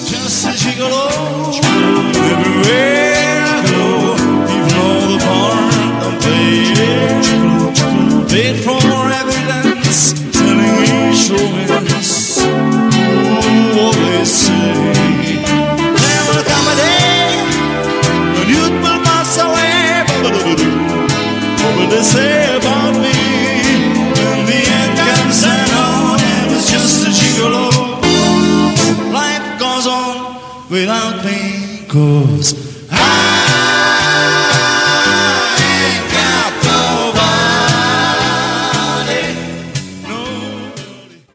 just a gigolo. Everywhere I go, even all the barn don't play it. Paid for evidence, telling each romance. Ooh, what they say. There will come a day when youth will pass away. What will they say about me? When the end comes, I know it was just a gigolo. Life goes on without me, 'cause I